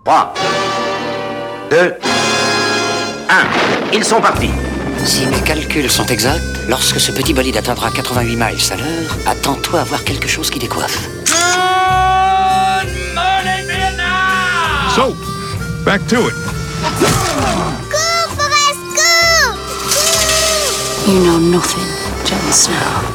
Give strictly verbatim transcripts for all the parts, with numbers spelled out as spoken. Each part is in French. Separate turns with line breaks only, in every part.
trois, deux, un. Ils sont partis.
Si mes calculs sont exacts, lorsque ce petit bolide atteindra quatre-vingt-huit miles à l'heure, attends-toi à voir quelque chose qui décoiffe.
Good morning, Vietnam!
So, back to it.
Go, Forrest, go!
You know nothing, Jon Snow.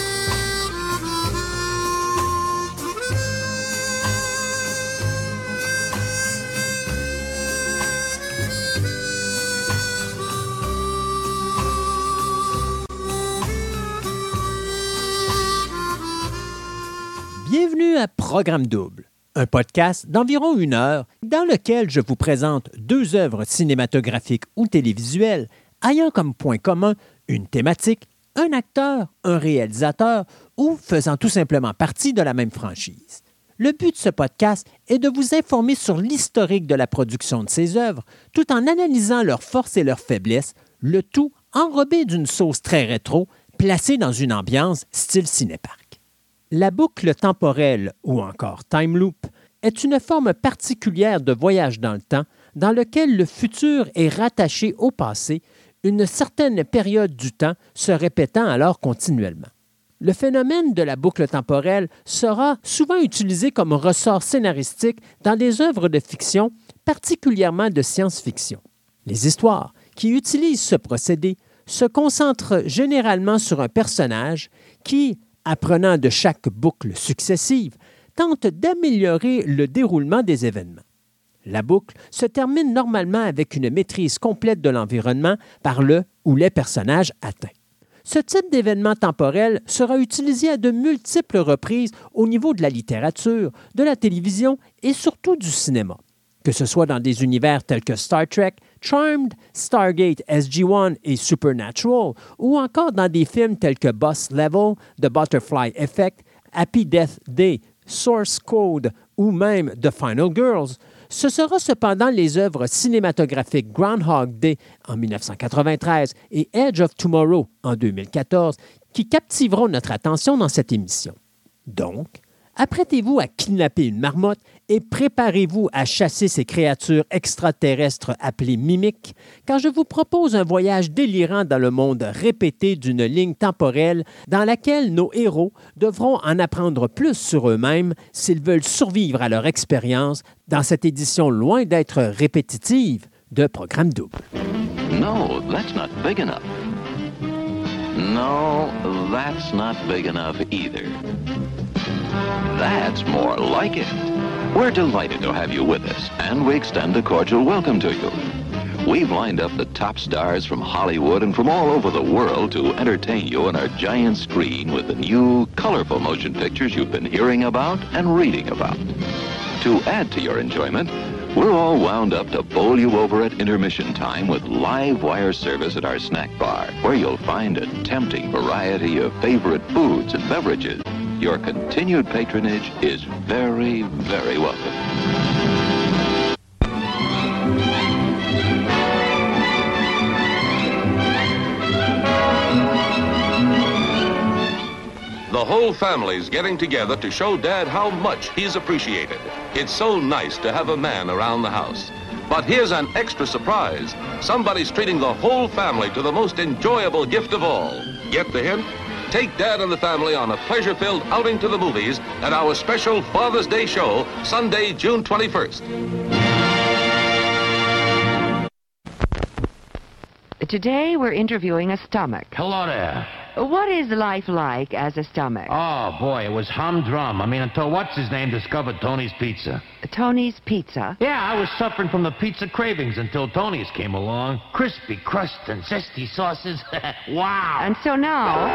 Bienvenue à Programme Double, un podcast d'environ une heure dans lequel je vous présente deux œuvres cinématographiques ou télévisuelles ayant comme point commun une thématique, un acteur, un réalisateur ou faisant tout simplement partie de la même franchise. Le but de ce podcast est de vous informer sur l'historique de la production de ces œuvres tout en analysant leurs forces et leurs faiblesses, le tout enrobé d'une sauce très rétro placée dans une ambiance style cinépark. La boucle temporelle, ou encore time loop, est une forme particulière de voyage dans le temps dans lequel le futur est rattaché au passé, une certaine période du temps se répétant alors continuellement. Le phénomène de la boucle temporelle sera souvent utilisé comme ressort scénaristique dans des œuvres de fiction, particulièrement de science-fiction. Les histoires qui utilisent ce procédé se concentrent généralement sur un personnage qui, apprenant de chaque boucle successive, tente d'améliorer le déroulement des événements. La boucle se termine normalement avec une maîtrise complète de l'environnement par le ou les personnages atteints. Ce type d'événement temporel sera utilisé à de multiples reprises au niveau de la littérature, de la télévision et surtout du cinéma, que ce soit dans des univers tels que Star Trek, Charmed, Stargate S G un et Supernatural, ou encore dans des films tels que Boss Level, The Butterfly Effect, Happy Death Day, Source Code ou même The Final Girls. Ce sera cependant les œuvres cinématographiques Groundhog Day en dix-neuf cent quatre-vingt-treize et Edge of Tomorrow en deux mille quatorze qui captiveront notre attention dans cette émission. Donc, apprêtez-vous à kidnapper une marmotte et préparez-vous à chasser ces créatures extraterrestres appelées mimiques, car je vous propose un voyage délirant dans le monde répété d'une ligne temporelle dans laquelle nos héros devront en apprendre plus sur eux-mêmes s'ils veulent survivre à leur expérience dans cette édition loin d'être répétitive de Programme Double.
No, that's not big enough. No, that's not big enough either. That's more like it. We're delighted to have you with us, and we extend a cordial welcome to you. We've lined up the top stars from Hollywood and from all over the world to entertain you on our giant screen with the new, colorful motion pictures you've been hearing about and reading about. To add to your enjoyment, we're all wound up to bowl you over at intermission time with live wire service at our snack bar, where you'll find a tempting variety of favorite foods and beverages. Your continued patronage is very, very welcome.
The whole family's getting together to show Dad how much he's appreciated. It's so nice to have a man around the house. But here's an extra surprise. Somebody's treating the whole family to the most enjoyable gift of all. Get the hint? Take Dad and the family on a pleasure-filled outing to the movies at our special Father's Day show, Sunday, June twenty-first.
Today we're interviewing a stomach.
Hello there.
What is life like as a stomach?
Oh, boy, it was humdrum. I mean, until what's-his-name discovered Tony's Pizza.
Tony's Pizza?
Yeah, I was suffering from the pizza cravings until Tony's came along. Crispy crust and zesty sauces. Wow.
And so now...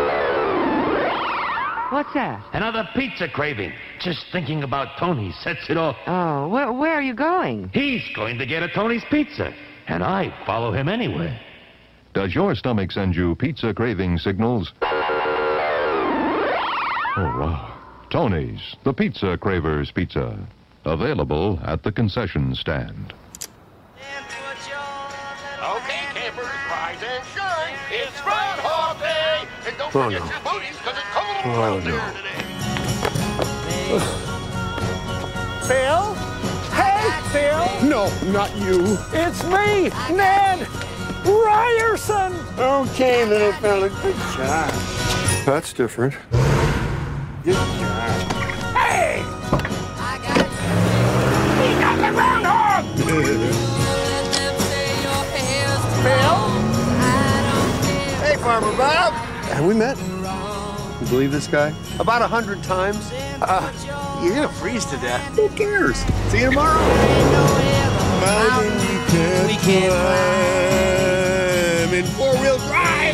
What's that?
Another pizza craving. Just thinking about Tony sets it off.
Oh, where, where are you going?
He's going to get a Tony's Pizza, and I follow him anyway.
Does your stomach send you pizza craving signals? Oh, wow. Tony's, the Pizza Cravers Pizza. Available at the concession stand.
Okay, campers, rise and shine. It's Groundhog Day. And don't
Oh,
forget
no.
your booties, because it's cold
Oh,
out
no.
there today.
Phil? Hey! Phil? No, not you. It's me, Ned Ryerson.
Okay, little fella, good job. That's different. Good job.
Hey! He got the groundhog! Phil?
Hey, Farmer Bob. Have we met? You believe this guy? About a hundred times. Uh, you're gonna freeze to death. Who cares? See you tomorrow. Mountain we can climb in four-wheel drive.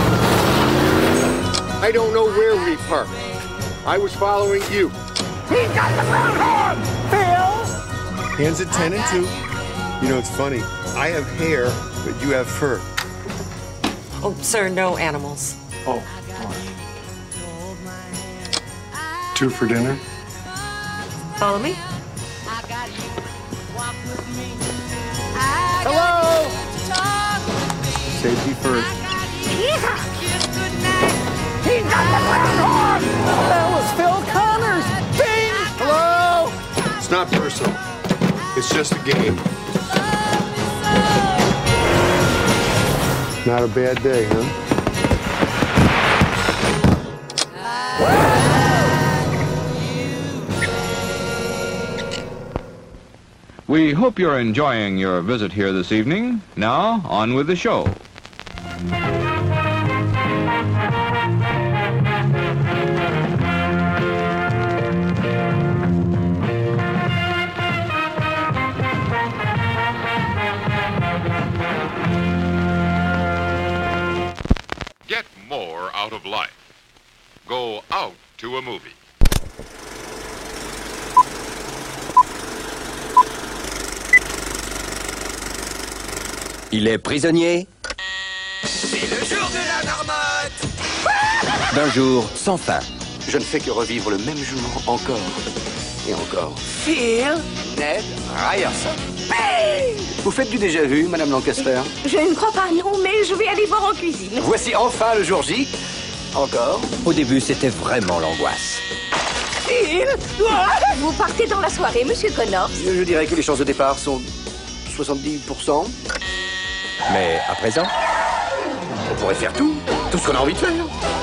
I don't know where we parked. I was following you.
He got the groundhog! Phil?
Hands at ten and two. You know, it's funny. I have hair, but you have fur.
Oh, sir, no animals.
Oh. Two for dinner.
Follow me.
Hello?
Safety first.
Yeah. He got the groundhog! That was Phil Connors! Bing!
Hello? It's not personal. It's just a game. Not a bad day, huh?
We hope you're enjoying your visit here this evening. Now, on with the show.
Get more out of life. Go out to a movie.
Il est prisonnier
C'est le jour de la marmotte.
d'un jour sans fin.
Je ne fais que revivre le même jour encore et encore.
Phil.
Ned Ryerson. Vous faites du déjà-vu, Madame Lancaster?
Je ne crois pas, non, mais je vais aller voir en cuisine.
Voici enfin le jour J. Encore.
Au début, c'était vraiment l'angoisse.
Phil. Vous partez dans la soirée, Monsieur Connors.
Je dirais que les chances de départ sont soixante-dix pour cent.
Mais à présent,
on pourrait faire tout, tout ce qu'on a envie de faire.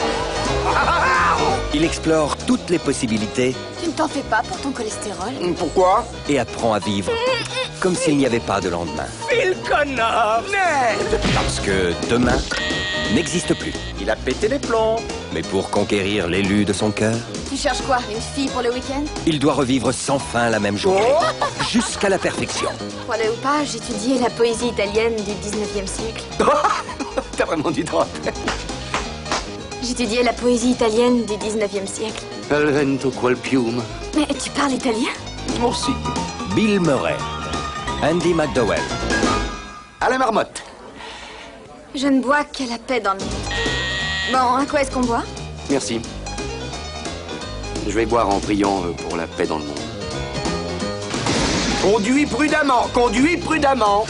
Il explore toutes les possibilités.
Tu ne t'en fais pas pour ton cholestérol?
Pourquoi?
Et apprend à vivre comme s'il n'y avait pas de lendemain.
Phil Connors. Ned.
Parce que demain n'existe plus.
Il a pété les plombs.
Mais pour conquérir l'élu de son cœur,
Tu cherches quoi? Une fille pour le week-end?
il doit revivre sans fin la même journée,
Oh
jusqu'à la perfection.
Crois-le ou pas, j'étudiais la poésie italienne du dix-neuvième siècle.
T'as vraiment du droit.
J'étudiais la poésie italienne du dix-neuvième siècle.
Al vento qual piume.
Mais tu parles italien?
Aussi.
Bill Murray, Andy McDowell.
À la marmotte.
Je ne bois qu'à la paix dans le monde. Bon, à quoi est-ce qu'on boit?
Merci. Je vais boire en priant euh, pour la paix dans le monde. Conduis prudemment, conduis prudemment.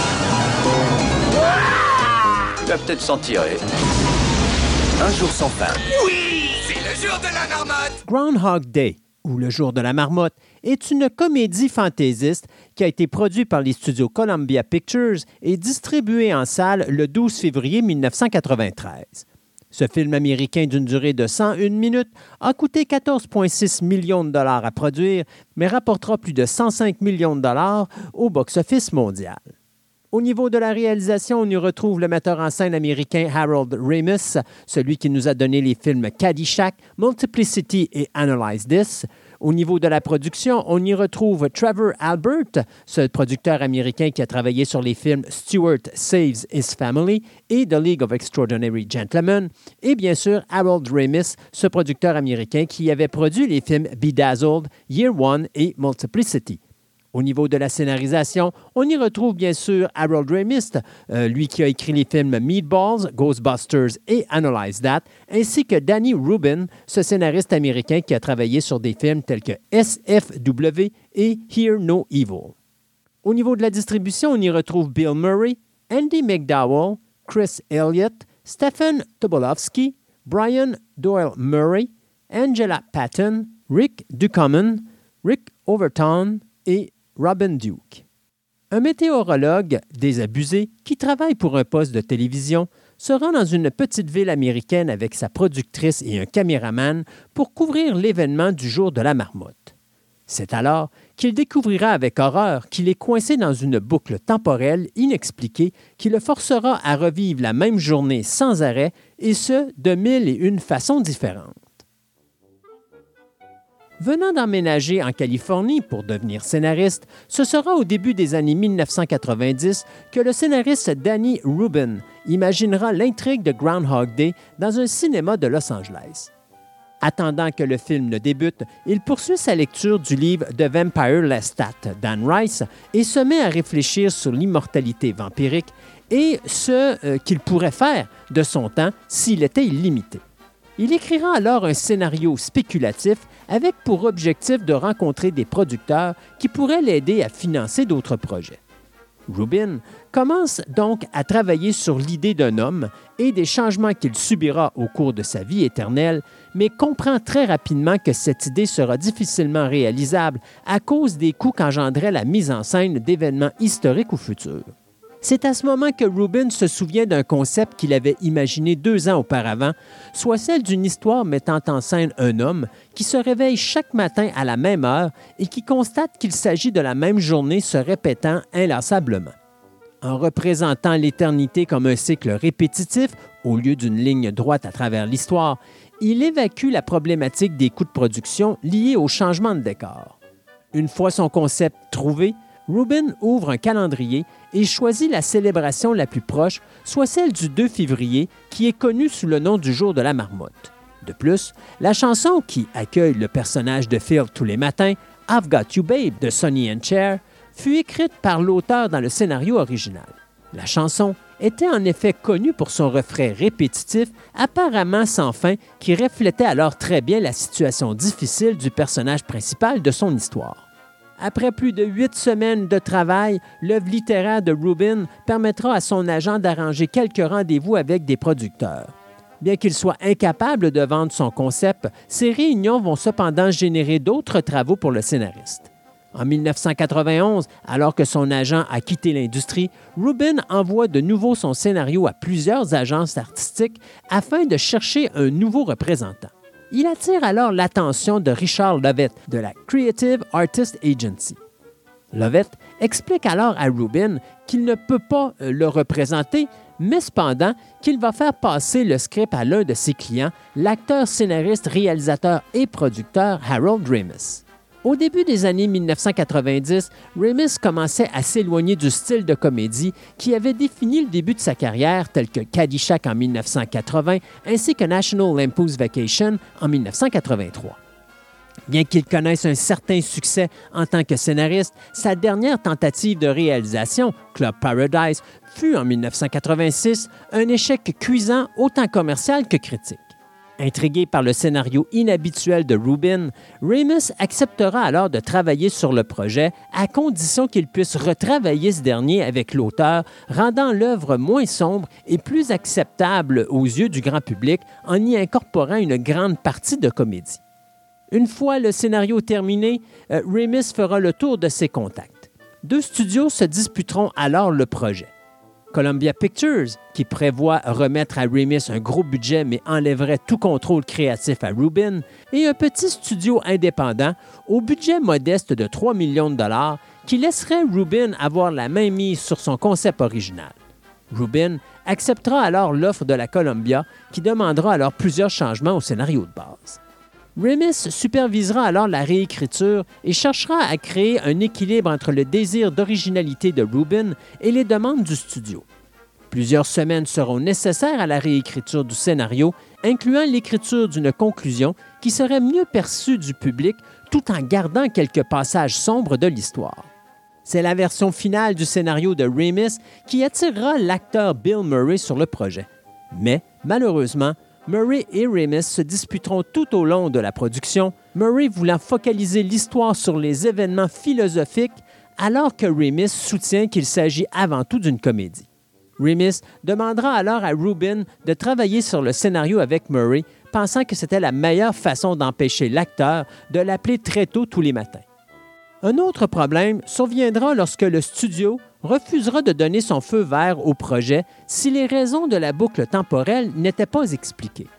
Tu vas peut-être s'en tirer.
Un jour sans fin.
Oui, c'est le jour de la marmotte.
Groundhog Day, ou Le jour de la marmotte, est une comédie fantaisiste qui a été produite par les studios Columbia Pictures et distribuée en salle le douze février mille neuf cent quatre-vingt-treize. Ce film américain d'une durée de cent une minutes a coûté quatorze virgule six millions de dollars à produire, mais rapportera plus de cent cinq millions de dollars au box-office mondial. Au niveau de la réalisation, on y retrouve le metteur en scène américain Harold Ramis, celui qui nous a donné les films Caddyshack, Multiplicity et Analyze This. Au niveau de la production, on y retrouve Trevor Albert, ce producteur américain qui a travaillé sur les films Stewart Saves His Family et The League of Extraordinary Gentlemen, et bien sûr Harold Ramis, ce producteur américain qui avait produit les films Bedazzled, Year One et Multiplicity. Au niveau de la scénarisation, on y retrouve bien sûr Harold Ramis, euh, lui qui a écrit les films Meatballs, Ghostbusters et Analyze That, ainsi que Danny Rubin, ce scénariste américain qui a travaillé sur des films tels que S F W et Hear No Evil. Au niveau de la distribution, on y retrouve Bill Murray, Andy McDowell, Chris Elliott, Stephen Tobolowsky, Brian Doyle Murray, Angela Patton, Rick Ducommun, Rick Overton et Robin Duke. Un météorologue désabusé qui travaille pour un poste de télévision se rend dans une petite ville américaine avec sa productrice et un caméraman pour couvrir l'événement du jour de la marmotte. C'est alors qu'il découvrira avec horreur qu'il est coincé dans une boucle temporelle inexpliquée qui le forcera à revivre la même journée sans arrêt, et ce, de mille et une façons différentes. Venant d'emménager en Californie pour devenir scénariste, ce sera au début des années mille neuf cent quatre-vingt-dix que le scénariste Danny Rubin imaginera l'intrigue de Groundhog Day dans un cinéma de Los Angeles. Attendant que le film ne débute, il poursuit sa lecture du livre The Vampire Lestat d'Anne Rice et se met à réfléchir sur l'immortalité vampirique et ce euh, qu'il pourrait faire de son temps s'il était illimité. Il écrira alors un scénario spéculatif avec pour objectif de rencontrer des producteurs qui pourraient l'aider à financer d'autres projets. Rubin commence donc à travailler sur l'idée d'un homme et des changements qu'il subira au cours de sa vie éternelle, mais comprend très rapidement que cette idée sera difficilement réalisable à cause des coûts qu'engendrait la mise en scène d'événements historiques ou futurs. C'est à ce moment que Rubin se souvient d'un concept qu'il avait imaginé deux ans auparavant, soit celle d'une histoire mettant en scène un homme qui se réveille chaque matin à la même heure et qui constate qu'il s'agit de la même journée se répétant inlassablement. En représentant l'éternité comme un cycle répétitif, au lieu d'une ligne droite à travers l'histoire, il évacue la problématique des coûts de production liés au changement de décor. Une fois son concept trouvé, Rubin ouvre un calendrier et choisit la célébration la plus proche, soit celle du deux février, qui est connue sous le nom du jour de la marmotte. De plus, la chanson qui accueille le personnage de Phil tous les matins, I've Got You Babe de Sonny and Cher, fut écrite par l'auteur dans le scénario original. La chanson était en effet connue pour son refrain répétitif, apparemment sans fin, qui reflétait alors très bien la situation difficile du personnage principal de son histoire. Après plus de huit semaines de travail, l'œuvre littéraire de Rubin permettra à son agent d'arranger quelques rendez-vous avec des producteurs. Bien qu'il soit incapable de vendre son concept, ces réunions vont cependant générer d'autres travaux pour le scénariste. En mille neuf cent quatre-vingt-onze, alors que son agent a quitté l'industrie, Rubin envoie de nouveau son scénario à plusieurs agences artistiques afin de chercher un nouveau représentant. Il attire alors l'attention de Richard Lovett de la Creative Artist Agency. Lovett explique alors à Rubin qu'il ne peut pas le représenter, mais cependant qu'il va faire passer le script à l'un de ses clients, l'acteur, scénariste, réalisateur et producteur Harold Ramis. Au début des années mille neuf cent quatre-vingt-dix, Ramis commençait à s'éloigner du style de comédie qui avait défini le début de sa carrière, tel que Caddyshack en mille neuf cent quatre-vingts ainsi que National Lampoon's Vacation en mille neuf cent quatre-vingt-trois. Bien qu'il connaisse un certain succès en tant que scénariste, sa dernière tentative de réalisation, Club Paradise, fut en mille neuf cent quatre-vingt-six un échec cuisant autant commercial que critique. Intrigué par le scénario inhabituel de Rubin, Ramis acceptera alors de travailler sur le projet à condition qu'il puisse retravailler ce dernier avec l'auteur, rendant l'œuvre moins sombre et plus acceptable aux yeux du grand public en y incorporant une grande partie de comédie. Une fois le scénario terminé, euh, Ramis fera le tour de ses contacts. Deux studios se disputeront alors le projet. Columbia Pictures, qui prévoit remettre à Ramis un gros budget mais enlèverait tout contrôle créatif à Rubin, et un petit studio indépendant au budget modeste de trois millions de dollars qui laisserait Rubin avoir la main mise sur son concept original. Rubin acceptera alors l'offre de la Columbia qui demandera alors plusieurs changements au scénario de base. Ramis supervisera alors la réécriture et cherchera à créer un équilibre entre le désir d'originalité de Rubin et les demandes du studio. Plusieurs semaines seront nécessaires à la réécriture du scénario, incluant l'écriture d'une conclusion qui serait mieux perçue du public tout en gardant quelques passages sombres de l'histoire. C'est la version finale du scénario de Ramis qui attirera l'acteur Bill Murray sur le projet. Mais, malheureusement, Murray et Ramis se disputeront tout au long de la production, Murray voulant focaliser l'histoire sur les événements philosophiques, alors que Ramis soutient qu'il s'agit avant tout d'une comédie. Ramis demandera alors à Rubin de travailler sur le scénario avec Murray, pensant que c'était la meilleure façon d'empêcher l'acteur de l'appeler très tôt tous les matins. Un autre problème surviendra lorsque le studio refusera de donner son feu vert au projet si les raisons de la boucle temporelle n'étaient pas expliquées.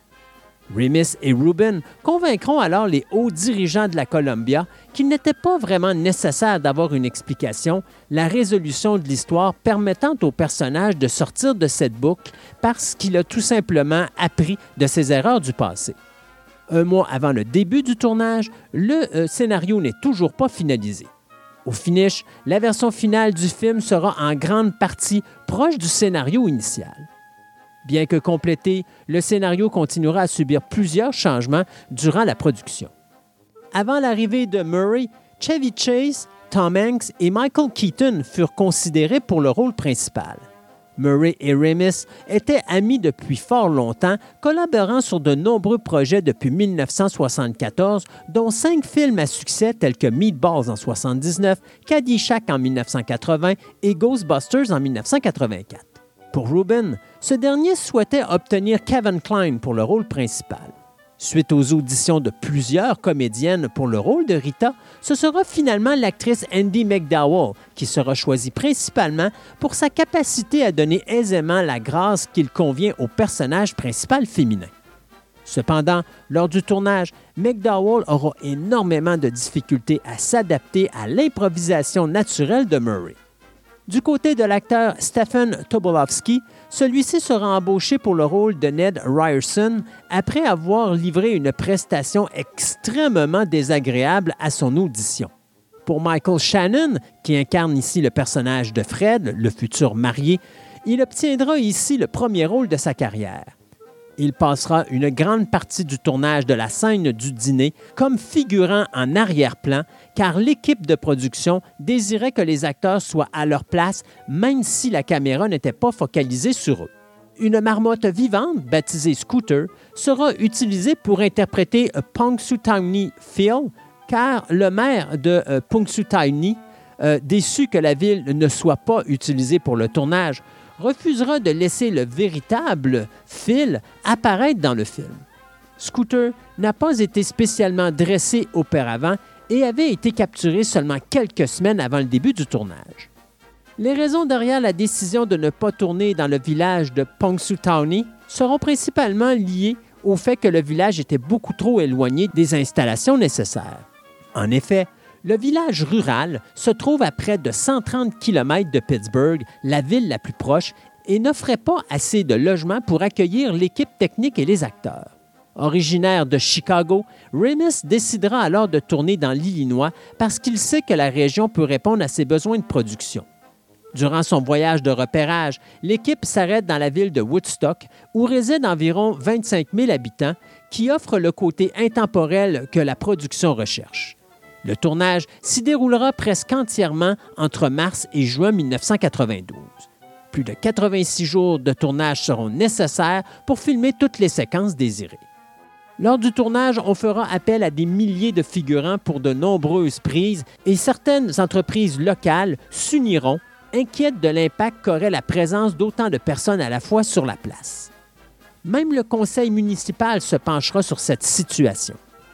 Remis et Rubin convaincront alors les hauts dirigeants de la Columbia qu'il n'était pas vraiment nécessaire d'avoir une explication, la résolution de l'histoire permettant au personnage de sortir de cette boucle parce qu'il a tout simplement appris de ses erreurs du passé. Un mois avant le début du tournage, le euh, scénario n'est toujours pas finalisé. Au finish, la version finale du film sera en grande partie proche du scénario initial. Bien que complété, le scénario continuera à subir plusieurs changements durant la production. Avant l'arrivée de Murray, Chevy Chase, Tom Hanks et Michael Keaton furent considérés pour le rôle principal. Murray et Remis étaient amis depuis fort longtemps, collaborant sur de nombreux projets depuis mille neuf cent soixante-quatorze, dont cinq films à succès tels que Meatballs en soixante-dix-neuf, Caddyshack en mille neuf cent quatre-vingts et Ghostbusters en mille neuf cent quatre-vingt-quatre. Pour Rubin, ce dernier souhaitait obtenir Kevin Kline pour le rôle principal. Suite aux auditions de plusieurs comédiennes pour le rôle de Rita, ce sera finalement l'actrice Andie McDowell qui sera choisie principalement pour sa capacité à donner aisément la grâce qu'il convient au personnage principal féminin. Cependant, lors du tournage, McDowell aura énormément de difficultés à s'adapter à l'improvisation naturelle de Murray. Du côté de l'acteur Stephen Tobolowsky, celui-ci sera embauché pour le rôle de Ned Ryerson après avoir livré une prestation extrêmement désagréable à son audition. Pour Michael Shannon, qui incarne ici le personnage de Fred, le futur marié, il obtiendra ici le premier rôle de sa carrière. Il passera une grande partie du tournage de la scène du dîner comme figurant en arrière-plan, car l'équipe de production désirait que les acteurs soient à leur place, même si la caméra n'était pas focalisée sur eux. Une marmotte vivante, baptisée Scooter, sera utilisée pour interpréter Punxsutawney Phil, car le maire de euh, Punxsutawney, euh, déçu que la ville ne soit pas utilisée pour le tournage, refusera de laisser le véritable Phil apparaître dans le film. Scooter n'a pas été spécialement dressé auparavant et avait été capturé seulement quelques semaines avant le début du tournage. Les raisons derrière la décision de ne pas tourner dans le village de Punxsutawney seront principalement liées au fait que le village était beaucoup trop éloigné des installations nécessaires. En effet, le village rural se trouve à près de cent trente kilomètres de Pittsburgh, la ville la plus proche, et n'offrait pas assez de logements pour accueillir l'équipe technique et les acteurs. Originaire de Chicago, Remis décidera alors de tourner dans l'Illinois parce qu'il sait que la région peut répondre à ses besoins de production. Durant son voyage de repérage, l'équipe s'arrête dans la ville de Woodstock, où résident environ vingt-cinq mille habitants, qui offre le côté intemporel que la production recherche. Le tournage s'y déroulera presque entièrement entre mars et juin mille neuf cent quatre-vingt-douze. Plus de quatre-vingt-six jours de tournage seront nécessaires pour filmer toutes les séquences désirées. Lors du tournage, on fera appel à des milliers de figurants pour de nombreuses prises et certaines entreprises locales s'uniront, inquiètes de l'impact qu'aurait la présence d'autant de personnes à la fois sur la place. Même le conseil municipal se penchera sur cette situation.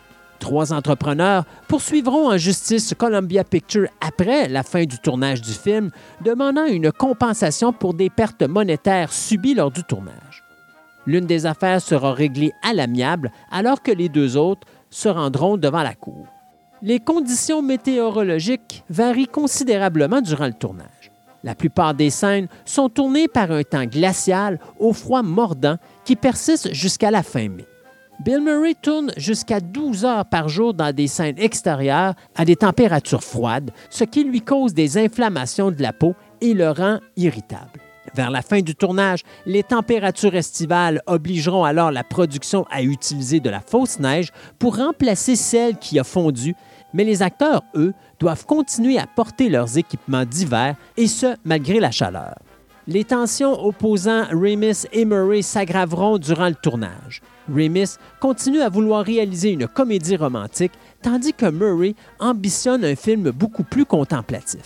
Trois entrepreneurs poursuivront en justice Columbia Pictures après la fin du tournage du film, demandant une compensation pour des pertes monétaires subies lors du tournage. L'une des affaires sera réglée à l'amiable, alors que les deux autres se rendront devant la cour. Les conditions météorologiques varient considérablement durant le tournage. La plupart des scènes sont tournées par un temps glacial au froid mordant qui persiste jusqu'à la fin mai. Bill Murray tourne jusqu'à douze heures par jour dans des scènes extérieures à des températures froides, ce qui lui cause des inflammations de la peau et le rend irritable. Vers la fin du tournage, les températures estivales obligeront alors la production à utiliser de la fausse neige pour remplacer celle qui a fondu, mais les acteurs, eux, doivent continuer à porter leurs équipements d'hiver, et ce, malgré la chaleur. Les tensions opposant Remis et Murray s'aggraveront durant le tournage. Remis continue à vouloir réaliser une comédie romantique, tandis que Murray ambitionne un film beaucoup plus contemplatif.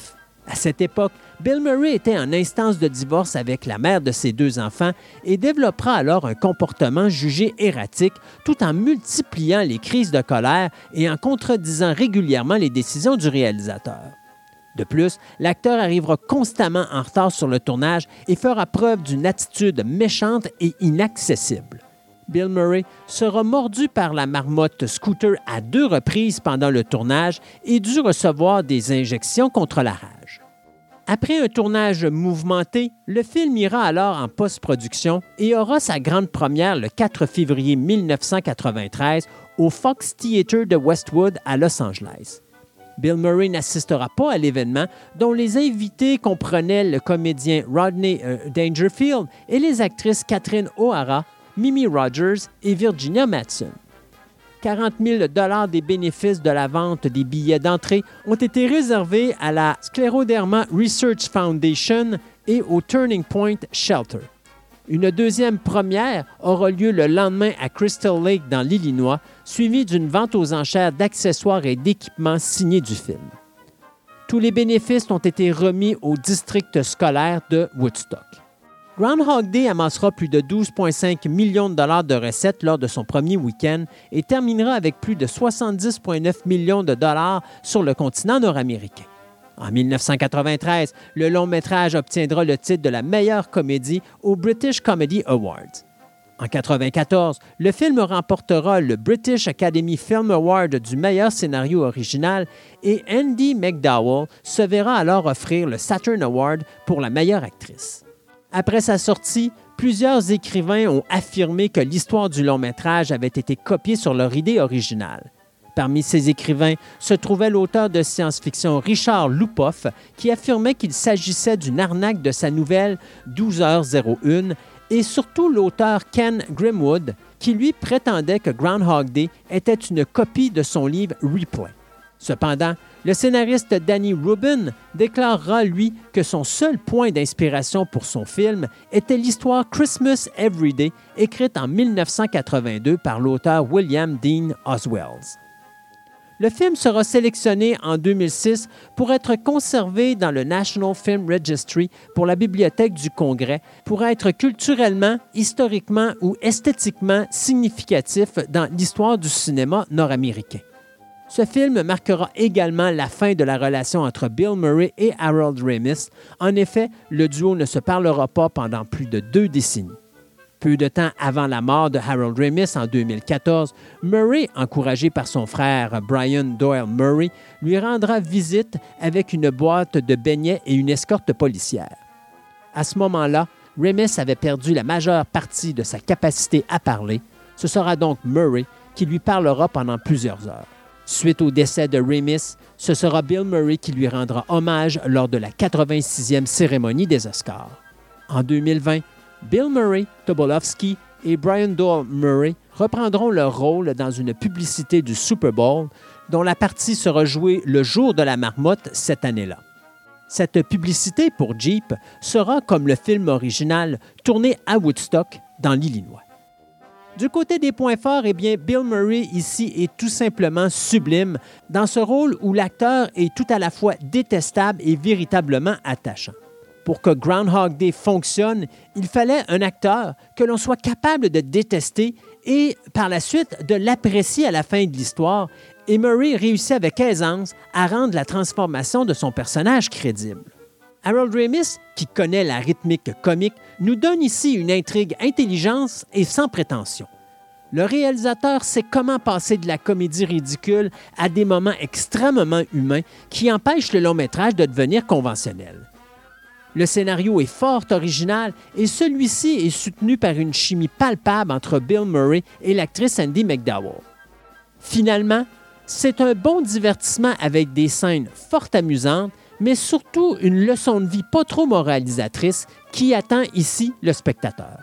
À cette époque, Bill Murray était en instance de divorce avec la mère de ses deux enfants et développera alors un comportement jugé erratique tout en multipliant les crises de colère et en contredisant régulièrement les décisions du réalisateur. De plus, l'acteur arrivera constamment en retard sur le tournage et fera preuve d'une attitude méchante et inaccessible. Bill Murray sera mordu par la marmotte Scooter à deux reprises pendant le tournage et dut recevoir des injections contre la rage. Après un tournage mouvementé, le film ira alors en post-production et aura sa grande première le quatre février mille neuf cent quatre-vingt-treize au Fox Theatre de Westwood à Los Angeles. Bill Murray n'assistera pas à l'événement, dont les invités comprenaient le comédien Rodney euh, Dangerfield et les actrices Catherine O'Hara, Mimi Rogers et Virginia Madsen. quarante mille dollars des bénéfices de la vente des billets d'entrée ont été réservés à la Scleroderma Research Foundation et au Turning Point Shelter. Une deuxième première aura lieu le lendemain à Crystal Lake dans l'Illinois, suivie d'une vente aux enchères d'accessoires et d'équipements signés du film. Tous les bénéfices ont été remis au district scolaire de Woodstock. Groundhog Day amassera plus de douze virgule cinq millions de dollars de recettes lors de son premier week-end et terminera avec plus de soixante-dix virgule neuf millions de dollars sur le continent nord-américain. En mille neuf cent quatre-vingt-treize, le long-métrage obtiendra le titre de la meilleure comédie aux British Comedy Awards. En mille neuf cent quatre-vingt-quatorze, le film remportera le British Academy Film Award du meilleur scénario original et Andie MacDowell se verra alors offrir le Saturn Award pour la meilleure actrice. Après sa sortie, plusieurs écrivains ont affirmé que l'histoire du long-métrage avait été copiée sur leur idée originale. Parmi ces écrivains se trouvait l'auteur de science-fiction Richard Lupoff, qui affirmait qu'il s'agissait d'une arnaque de sa nouvelle douze heures zéro un, et surtout l'auteur Ken Grimwood, qui lui prétendait que Groundhog Day était une copie de son livre Replay. Cependant, le scénariste Danny Rubin déclarera, lui, que son seul point d'inspiration pour son film était l'histoire Christmas Every Day, écrite en mille neuf cent quatre-vingt-deux par l'auteur William Dean Oswells. Le film sera sélectionné en deux mille six pour être conservé dans le National Film Registry pour la Bibliothèque du Congrès pour être culturellement, historiquement ou esthétiquement significatif dans l'histoire du cinéma nord-américain. Ce film marquera également la fin de la relation entre Bill Murray et Harold Ramis. En effet, le duo ne se parlera pas pendant plus de deux décennies. Peu de temps avant la mort de Harold Ramis en deux mille quatorze, Murray, encouragé par son frère Brian Doyle Murray, lui rendra visite avec une boîte de beignets et une escorte policière. À ce moment-là, Ramis avait perdu la majeure partie de sa capacité à parler. Ce sera donc Murray qui lui parlera pendant plusieurs heures. Suite au décès de Ramis, ce sera Bill Murray qui lui rendra hommage lors de la quatre-vingt-sixième cérémonie des Oscars. En deux mille vingt, Bill Murray, Tobolowsky et Brian Doyle Murray reprendront leur rôle dans une publicité du Super Bowl dont la partie sera jouée le jour de la marmotte cette année-là. Cette publicité pour Jeep sera, comme le film original, tournée à Woodstock, dans l'Illinois. Du côté des points forts, eh bien, Bill Murray ici est tout simplement sublime dans ce rôle où l'acteur est tout à la fois détestable et véritablement attachant. Pour que Groundhog Day fonctionne, il fallait un acteur que l'on soit capable de détester et par la suite de l'apprécier à la fin de l'histoire, et Murray réussit avec aisance à rendre la transformation de son personnage crédible. Harold Ramis, qui connaît la rythmique comique, nous donne ici une intrigue intelligente et sans prétention. Le réalisateur sait comment passer de la comédie ridicule à des moments extrêmement humains qui empêchent le long-métrage de devenir conventionnel. Le scénario est fort original et celui-ci est soutenu par une chimie palpable entre Bill Murray et l'actrice Andie MacDowell. Finalement, c'est un bon divertissement avec des scènes fort amusantes, mais surtout une leçon de vie pas trop moralisatrice qui attend ici le spectateur.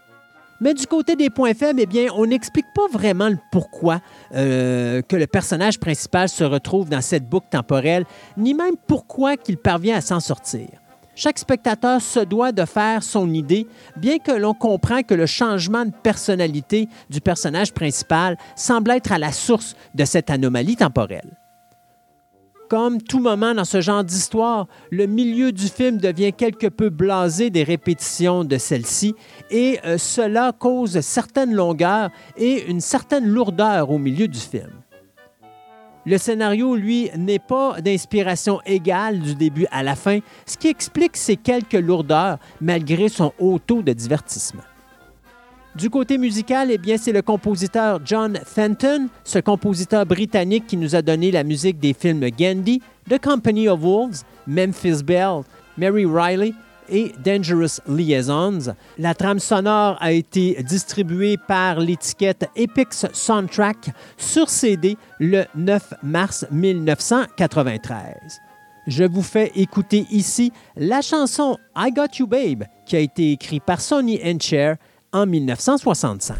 Mais du côté des points faibles, eh bien, on n'explique pas vraiment le pourquoi euh, que le personnage principal se retrouve dans cette boucle temporelle, ni même pourquoi qu'il parvient à s'en sortir. Chaque spectateur se doit de faire son idée, bien que l'on comprend que le changement de personnalité du personnage principal semble être à la source de cette anomalie temporelle. Comme tout moment dans ce genre d'histoire, le milieu du film devient quelque peu blasé des répétitions de celle-ci et euh, cela cause certaines longueurs et une certaine lourdeur au milieu du film. Le scénario, lui, n'est pas d'inspiration égale du début à la fin, ce qui explique ces quelques lourdeurs malgré son haut taux de divertissement. Du côté musical, eh bien, c'est le compositeur John Fenton, ce compositeur britannique qui nous a donné la musique des films Gandhi, The Company of Wolves, Memphis Belle, Mary Riley et Dangerous Liaisons. La trame sonore a été distribuée par l'étiquette Epix Soundtrack sur C D le neuf mars mille neuf cent quatre-vingt-treize. Je vous fais écouter ici la chanson I Got You Babe qui a été écrite par Sonny and Cher en mille neuf cent soixante-cinq.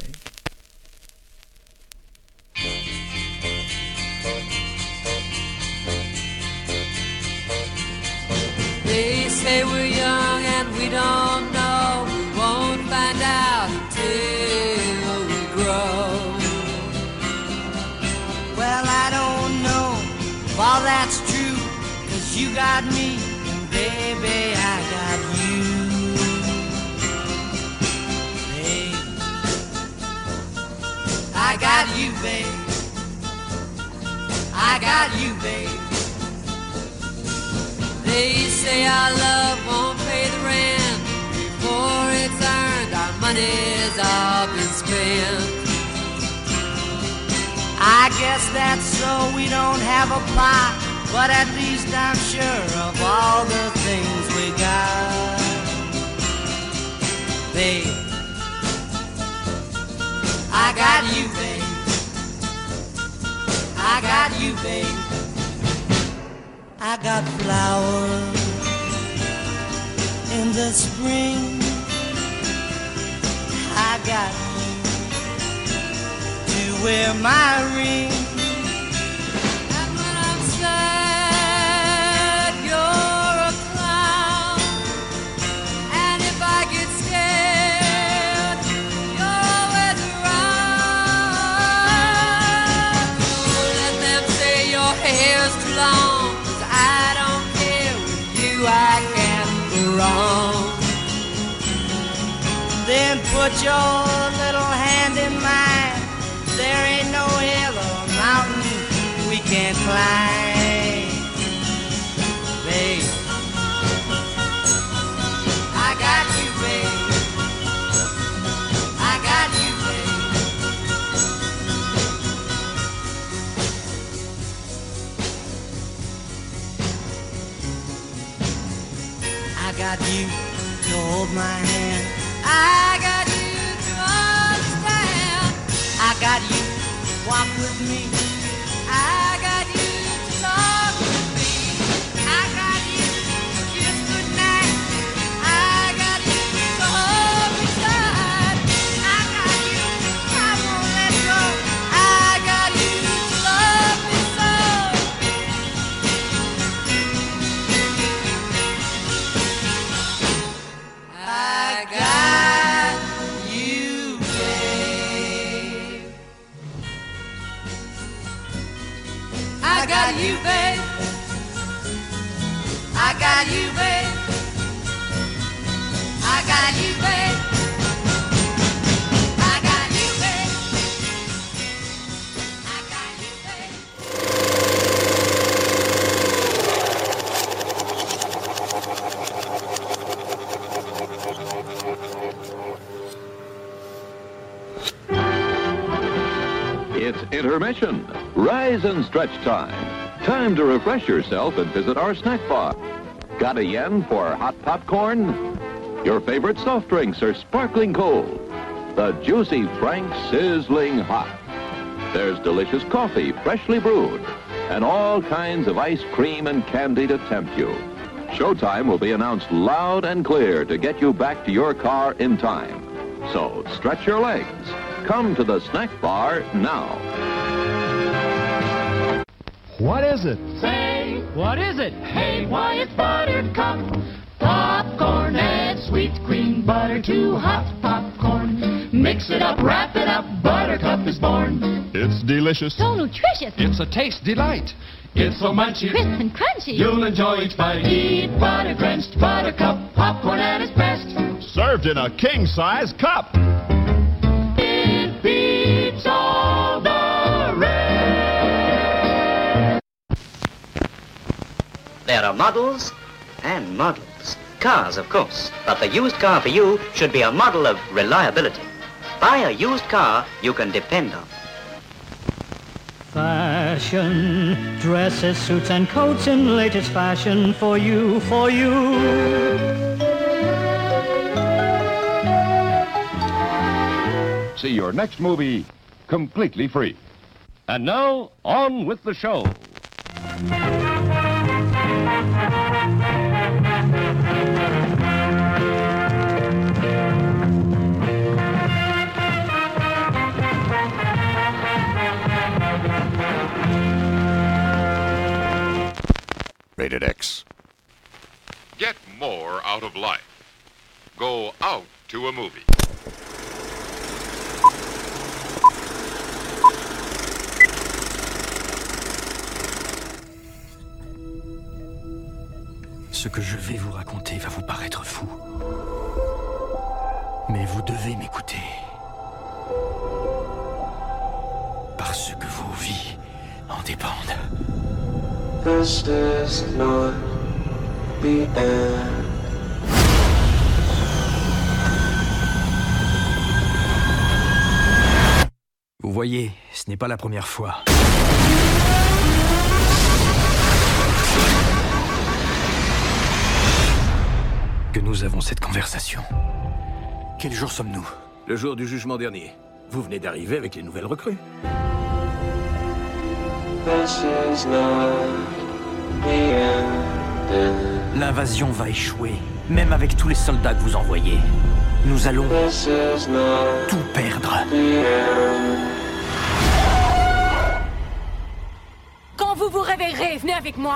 They say we're young and we don't know, won't find out till we grow. Well, I don't know if all that's true, 'cause you got me, and baby, I got you. I got you, babe. I got you, babe. They say our love won't pay the rent before it's earned. Our money's all been spent. I guess that's so we don't have a plot, but at least I'm sure of all the things we got, babe. I got you, babe. I got you, babe. I got flowers in the spring. I got you to wear my ring. And when I'm sad, you're a clown. And if I get scared, you're always around. So let them say your hair's too long, 'cause I don't care. With you I can't go wrong. Then put your little hand in mine. There ain't no hill or mountain we can't climb, babe. I got you, babe. I got you, babe. I got you to hold my hand. I got you to understand. I got you to walk with me. I got you to talk with me. I got you to kiss goodnight. I got you to hold me tight. I got you, I won't let go. I got you to love me so. I got you, babe. I got you, babe. I got you, babe. I got you, babe. I got you, babe. I got you, babe.
It's intermission. Rise and stretch time. Time to refresh yourself and visit our snack bar. Got a yen for hot popcorn? Your favorite soft drinks are sparkling cold. The juicy Frank sizzling hot. There's delicious coffee, freshly brewed, and all kinds of ice cream and candy to tempt you. Showtime will be announced loud and clear to get you back to your car in time. So stretch your legs. Come to the snack bar now.
What is it?
Say,
What is it?
hey, why it's Buttercup. Popcorn and sweet cream butter to hot popcorn. Mix it up, wrap it up, Buttercup is born.
It's delicious.
So nutritious.
It's a taste delight.
It's so munchy,
crisp and crunchy.
You'll enjoy each bite. Eat butter-drenched buttercup popcorn at its best.
Served in a king-size cup.
It beats all the rest.
There are models and models. Cars, of course. But the used car for you should be a model of reliability. Buy a used car you can depend on.
Fashion, dresses, suits, and coats in latest fashion for you, for you.
See your next movie completely free.
And now, on with the show.
Rated X.
Get more out of life. Go out to a movie.
Ce que je vais vous raconter va vous paraître fou. Mais vous devez m'écouter. Parce que vos vies en dépendent.
This is not the end.
Vous voyez, ce n'est pas la première fois. Que nous avons cette conversation. Quel jour sommes-nous?
Le jour du jugement dernier. Vous venez d'arriver avec les nouvelles recrues.
This is not the end.
L'invasion va échouer, même avec tous les soldats que vous envoyez. Nous allons tout perdre.
Quand vous vous réveillerez, venez avec moi.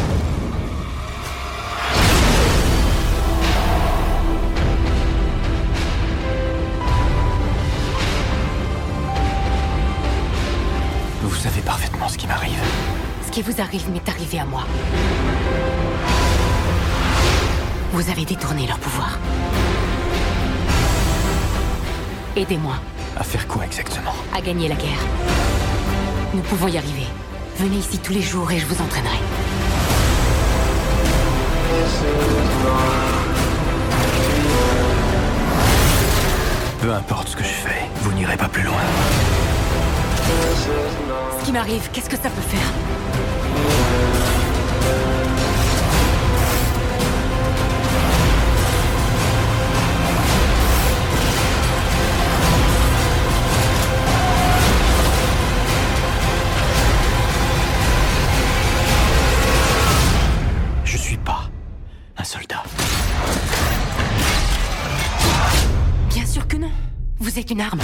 Vous savez parfaitement ce qui m'arrive.
Ce qui vous arrive m'est arrivé à moi. Vous avez détourné leur pouvoir. Aidez-moi.
À faire quoi exactement?
À gagner la guerre. Nous pouvons y arriver. Venez ici tous les jours et je vous entraînerai.
Peu importe ce que je fais, vous n'irez pas plus loin.
Ce qui m'arrive, qu'est-ce que ça peut faire?
Je suis pas un soldat.
Bien sûr que non. Vous êtes une arme.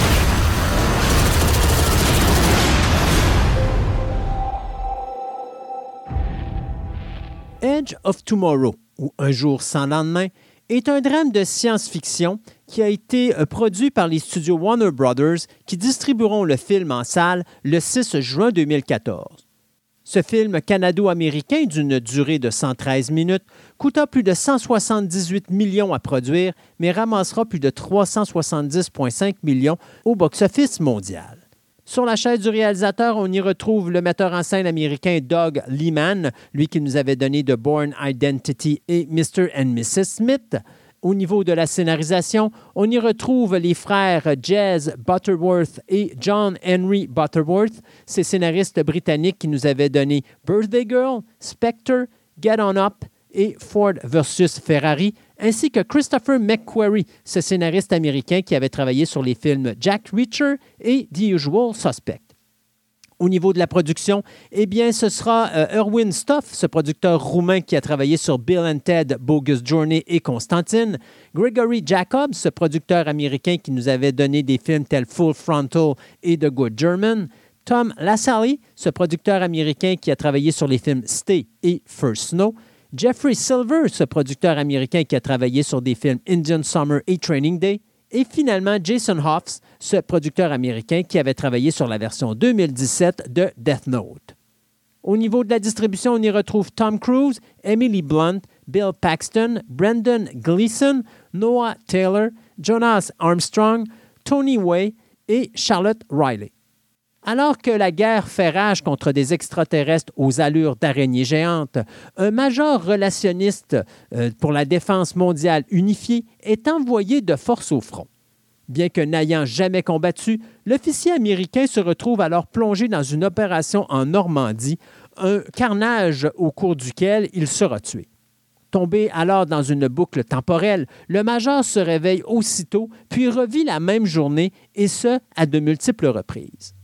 Edge of Tomorrow, ou Un jour sans lendemain, est un drame de science-fiction qui a été produit par les studios Warner Brothers qui distribueront le film en salle le six juin deux mille quatorze. Ce film canado-américain d'une durée de cent treize minutes coûta plus de cent soixante-dix-huit millions à produire, mais ramassera plus de trois cent soixante-dix virgule cinq millions au box-office mondial. Sur la chaise du réalisateur, on y retrouve le metteur en scène américain Doug Liman, lui qui nous avait donné The Bourne Identity et mister and missus Smith. Au niveau de la scénarisation, on y retrouve les frères Jez Butterworth et John Henry Butterworth, ces scénaristes britanniques qui nous avaient donné Birthday Girl, Spectre, Get On Up et Ford versus Ferrari, ainsi que Christopher McQuarrie, ce scénariste américain qui avait travaillé sur les films Jack Reacher et The Usual Suspect. Au niveau de la production, eh bien, ce sera euh, Erwin Stoff, ce producteur roumain qui a travaillé sur Bill and Ted, Bogus Journey et Constantine. Gregory Jacobs, ce producteur américain qui nous avait donné des films tels Full Frontal et The Good German. Tom Lassalle, ce producteur américain qui a travaillé sur les films Stay et First Snow. Jeffrey Silver, ce producteur américain qui a travaillé sur des films Indian Summer et Training Day. Et finalement, Jason Hoffs, ce producteur américain qui avait travaillé sur la version deux mille dix-sept de Death Note. Au niveau de la distribution, on y retrouve Tom Cruise, Emily Blunt, Bill Paxton, Brendan Gleeson, Noah Taylor, Jonas Armstrong, Tony Way et Charlotte Riley. Alors que la guerre fait rage contre des extraterrestres aux allures d'araignées géantes, un major relationniste euh, pour la défense mondiale unifiée est envoyé de force au front. Bien que n'ayant jamais combattu, l'officier américain se retrouve alors plongé dans une opération en Normandie, un carnage au cours duquel il sera tué. Tombé alors dans une boucle temporelle, le major se réveille aussitôt, puis revit la même journée, et ce, à de multiples reprises.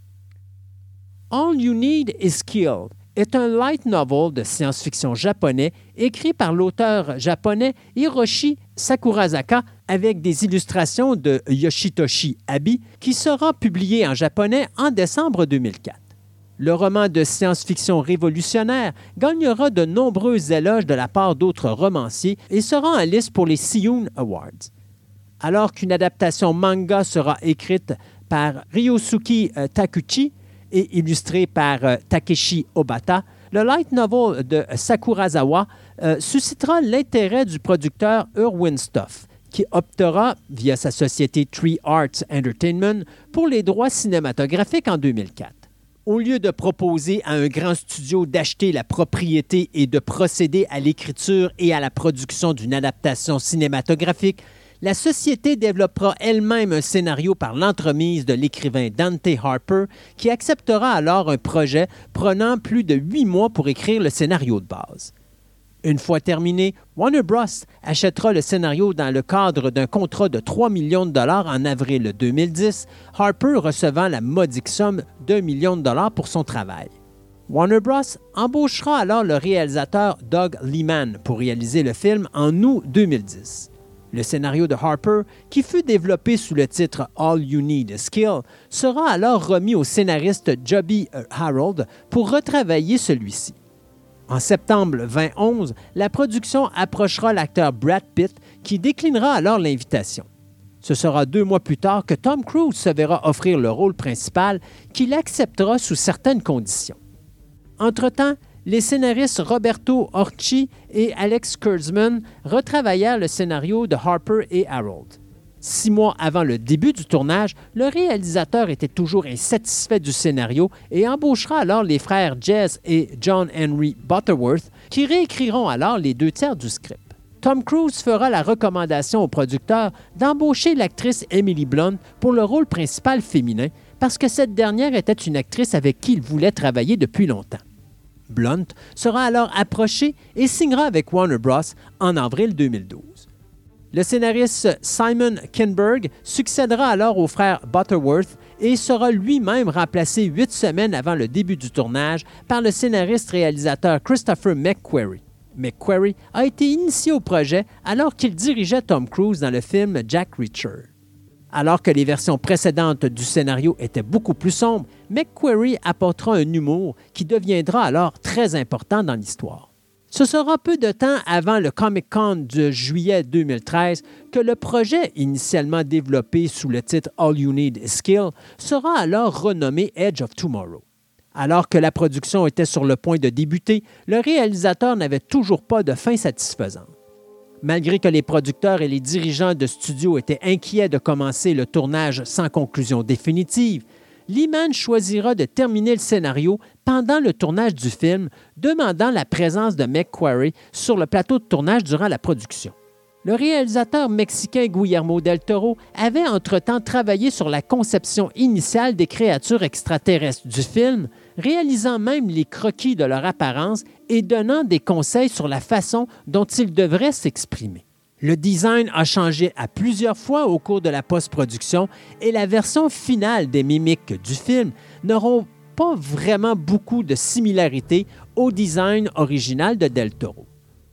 All You Need Is Killed est un light novel de science-fiction japonais écrit par l'auteur japonais Hiroshi Sakurazaka avec des illustrations de Yoshitoshi Abe qui sera publié en japonais en décembre deux mille quatre. Le roman de science-fiction révolutionnaire gagnera de nombreux éloges de la part d'autres romanciers et sera en liste pour les Seiun Awards. Alors qu'une adaptation manga sera écrite par Ryosuke Takuchi et illustrée par Takeshi Obata, le light novel de Sakurazawa euh, suscitera l'intérêt du producteur Irwin Stuff, qui optera, via sa société Tree Arts Entertainment, pour les droits cinématographiques en deux mille quatre. Au lieu de proposer à un grand studio d'acheter la propriété et de procéder à l'écriture et à la production d'une adaptation cinématographique, la société développera elle-même un scénario par l'entremise de l'écrivain Dante Harper, qui acceptera alors un projet prenant plus de huit mois pour écrire le scénario de base. Une fois terminé, Warner Bros. Achètera le scénario dans le cadre d'un contrat de trois millions de dollars en avril deux mille dix, Harper recevant la modique somme d'un million de dollars pour son travail. Warner Bros. Embauchera alors le réalisateur Doug Liman pour réaliser le film en août deux mille dix. Le scénario de Harper, qui fut développé sous le titre All You Need Is Kill, sera alors remis au scénariste Joby Harold pour retravailler celui-ci. En septembre deux mille onze, la production approchera l'acteur Brad Pitt, qui déclinera alors l'invitation. Ce sera deux mois plus tard que Tom Cruise se verra offrir le rôle principal, qu'il acceptera sous certaines conditions. Entre-temps, les scénaristes Roberto Orci et Alex Kurtzman retravaillèrent le scénario de Harper et Harold. Six mois avant le début du tournage, le réalisateur était toujours insatisfait du scénario et embauchera alors les frères Jess et John Henry Butterworth, qui réécriront alors les deux tiers du script. Tom Cruise fera la recommandation au producteur d'embaucher l'actrice Emily Blunt pour le rôle principal féminin, parce que cette dernière était une actrice avec qui il voulait travailler depuis longtemps. Blunt sera alors approché et signera avec Warner Bros. En avril deux mille douze. Le scénariste Simon Kinberg succédera alors au frère Butterworth et sera lui-même remplacé huit semaines avant le début du tournage par le scénariste-réalisateur Christopher McQuarrie. McQuarrie a été initié au projet alors qu'il dirigeait Tom Cruise dans le film Jack Reacher. Alors que les versions précédentes du scénario étaient beaucoup plus sombres, McQuarrie apportera un humour qui deviendra alors très important dans l'histoire. Ce sera peu de temps avant le Comic-Con de juillet deux mille treize que le projet, initialement développé sous le titre All You Need Is Kill, sera alors renommé Edge of Tomorrow. Alors que la production était sur le point de débuter, le réalisateur n'avait toujours pas de fin satisfaisante. Malgré que les producteurs et les dirigeants de studio étaient inquiets de commencer le tournage sans conclusion définitive, Liman choisira de terminer le scénario pendant le tournage du film, demandant la présence de McQuarrie sur le plateau de tournage durant la production. Le réalisateur mexicain Guillermo del Toro avait entre-temps travaillé sur la conception initiale des créatures extraterrestres du film, réalisant même les croquis de leur apparence et donnant des conseils sur la façon dont ils devraient s'exprimer. Le design a changé à plusieurs fois au cours de la post-production et la version finale des mimiques du film n'auront pas vraiment beaucoup de similarités au design original de Del Toro.